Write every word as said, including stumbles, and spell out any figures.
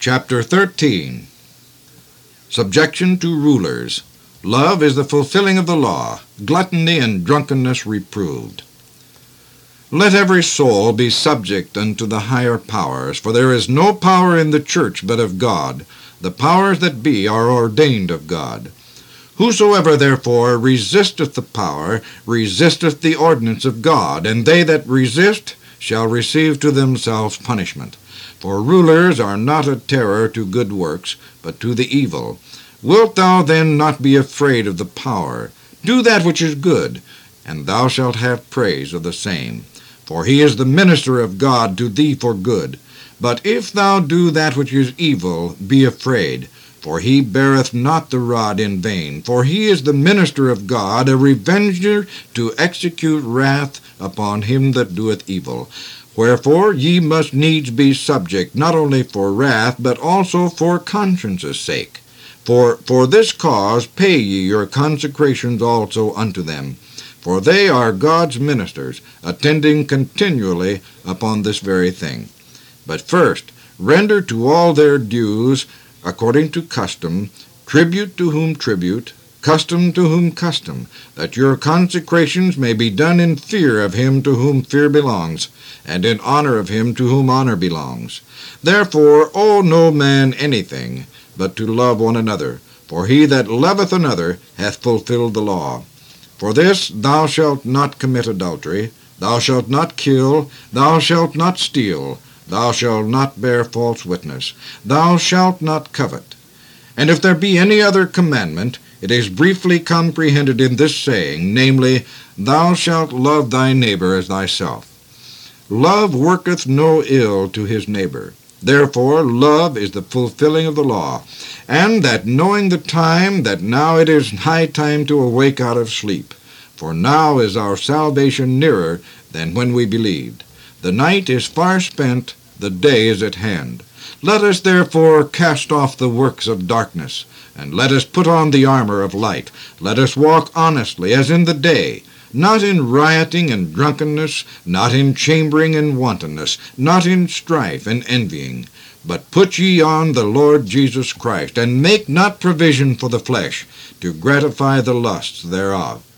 Chapter thirteen. Subjection to rulers. Love is the fulfilling of the law. Gluttony and drunkenness reproved. Let every soul be subject unto the higher powers, for there is no power in the church but of God. The powers that be are ordained of God. Whosoever therefore resisteth the power resisteth the ordinance of God, and they that resist shall receive to themselves punishment. For rulers are not a terror to good works, but to the evil. Wilt thou then not be afraid of the power? Do that which is good, and thou shalt have praise of the same. For he is the minister of God to thee for good. But if thou do that which is evil, be afraid, for he beareth not the rod in vain. For he is the minister of God, a revenger to execute wrath upon him that doeth evil. Wherefore ye must needs be subject, not only for wrath, but also for conscience' sake. For for this cause pay ye your consecrations also unto them. For they are God's ministers, attending continually upon this very thing. But first, render to all their dues, according to custom, tribute to whom tribute, custom to whom custom, that your consecrations may be done in fear of him to whom fear belongs, and in honor of him to whom honor belongs. Therefore owe no man anything, but to love one another, for he that loveth another hath fulfilled the law. For this, thou shalt not commit adultery, thou shalt not kill, thou shalt not steal, thou shalt not bear false witness, thou shalt not covet. And if there be any other commandment, it is briefly comprehended in this saying, namely, Thou shalt love thy neighbor as thyself. Love worketh no ill to his neighbor. Therefore love is the fulfilling of the law, and that knowing the time, that now it is high time to awake out of sleep. For now is our salvation nearer than when we believed. The night is far spent, the day is at hand. Let us therefore cast off the works of darkness, and let us put on the armor of light. Let us walk honestly as in the day, not in rioting and drunkenness, not in chambering and wantonness, not in strife and envying. But put ye on the Lord Jesus Christ, and make not provision for the flesh, to gratify the lusts thereof.